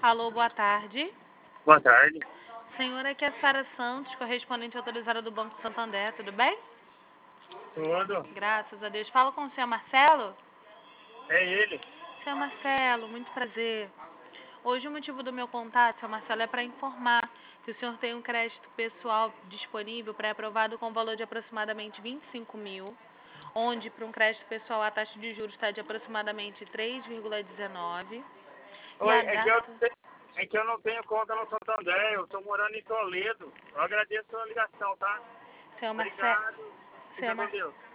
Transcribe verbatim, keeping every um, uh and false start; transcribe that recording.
Alô, boa tarde. Boa tarde. Senhora, aqui é a Sara Santos, correspondente autorizada do Banco Santander, tudo bem? Tudo. Graças a Deus. Falo com o senhor Marcelo? É ele. Senhor Marcelo, muito prazer. Hoje o motivo do meu contato, senhor Marcelo, é para informar que o senhor tem um crédito pessoal disponível pré-aprovado com valor de aproximadamente vinte e cinco mil, onde para um crédito pessoal a taxa de juros está de aproximadamente três vírgula dezenove. E Oi, a é que, eu, data... te- é que eu não tenho conta no Santander, eu estou morando em Toledo. Eu agradeço a ligação, tá? Senhor Marcelo... Obrigado. Senhor Fica com Marcelo... Deus.